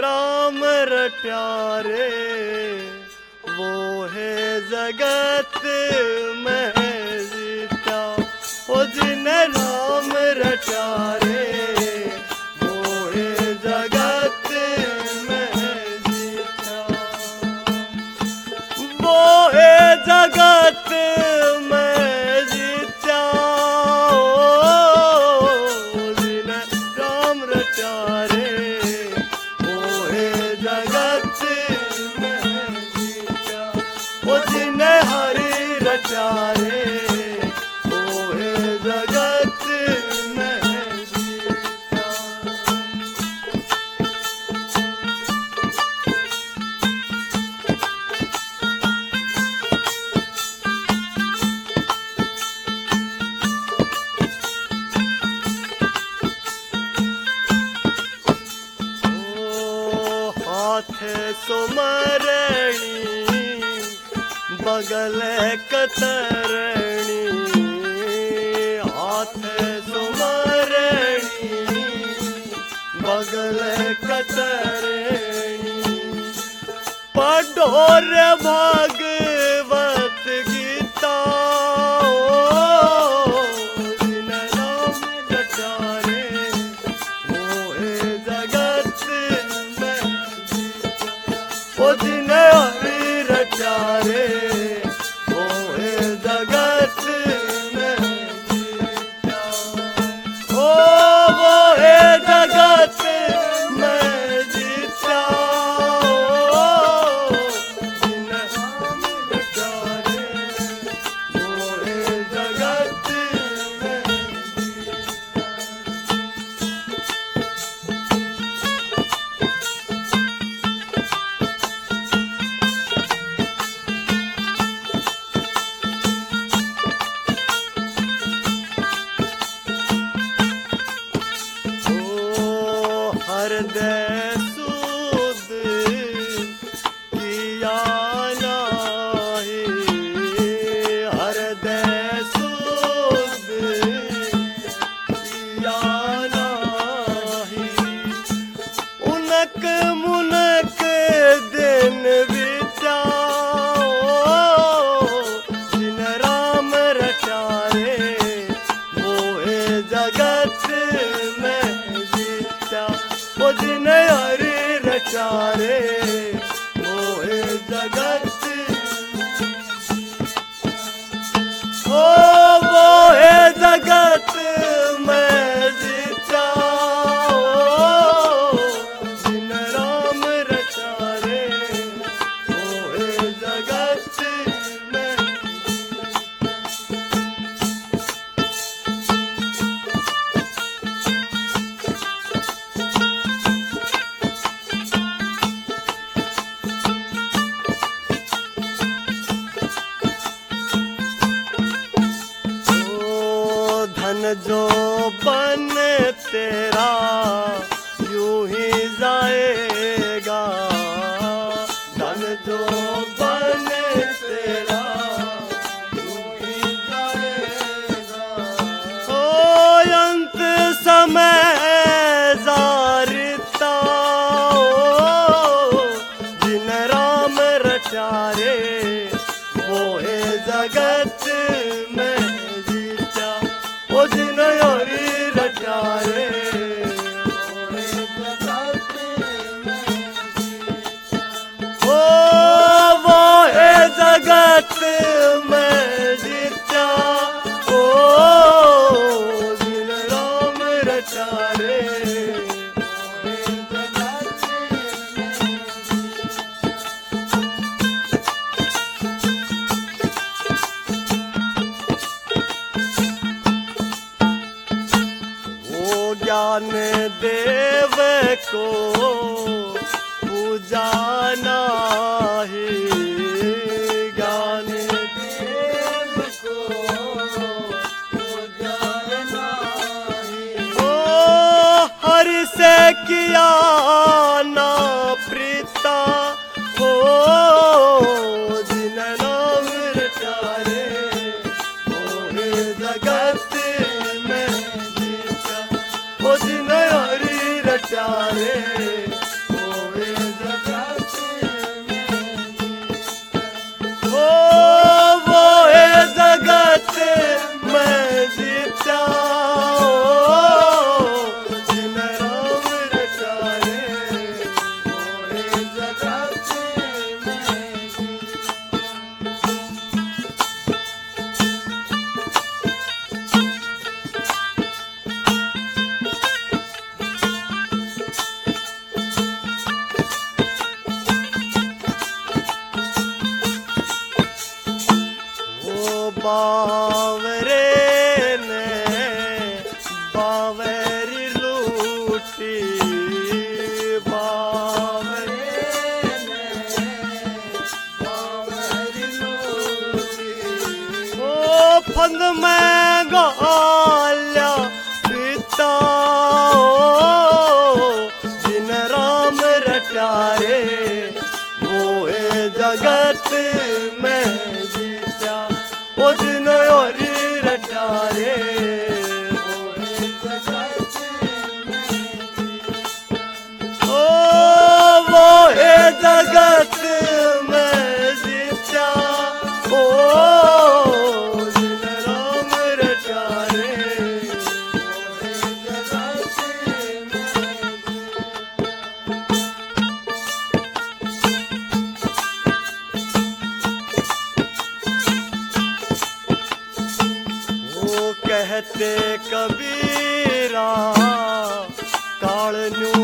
राम रट्या रे वो है जगत में जीता। ओ जिन्हें राम रट्या रे वो है जगत में जीता। वो है जगत में जीता। ओ जिन्हें राम रट्या रे वो है जगत में जीता। ओ जिन्हें हरि रट्या रे वो है जगत में जीता। हाथ सुमरणी बगल कतरणी। हाथ सुमरणी बगल कतरणी। पढ़ोर भागवत गीता। जिन्हें राम रट्या रे वो है जगत में जीता। ओ जिन्हें हरि रट्या रे वो है जगत में जीता। ओ वो है जगत में जीता। ओ जिन्हें राम रट्या रे वो है जगत में हृदय सुध किया नाही। हृदय सुध किया नाही। उनक मुनक दिन बिताओ। जिन्हें राम रट्या रे वो है जगत में जीता। ओ जिन्हें हरि रट्या रे वो है जगत। ओ वो है जगत में जीता। ओ जिन्हें राम रट्या रे वो है जगत में। ओ धन जो बन तेरा यूं ही जाएगा। धन जो बन तेरा यूं ही जाएगा। ओ अंत समय जारिता। ओ जिन्हें राम रट्या रे वो है जगत में जीता। ओ जिन्हें हरि रट्या रे वो है जगत में जीता। ओ में गाल्या पिता जिन राम रचा रे मोए जगत में जीता ओ जिन हरि रचा रे मोए जगत में ओ मोए जगत में जीता ओ कहते कबीरा काल न्यू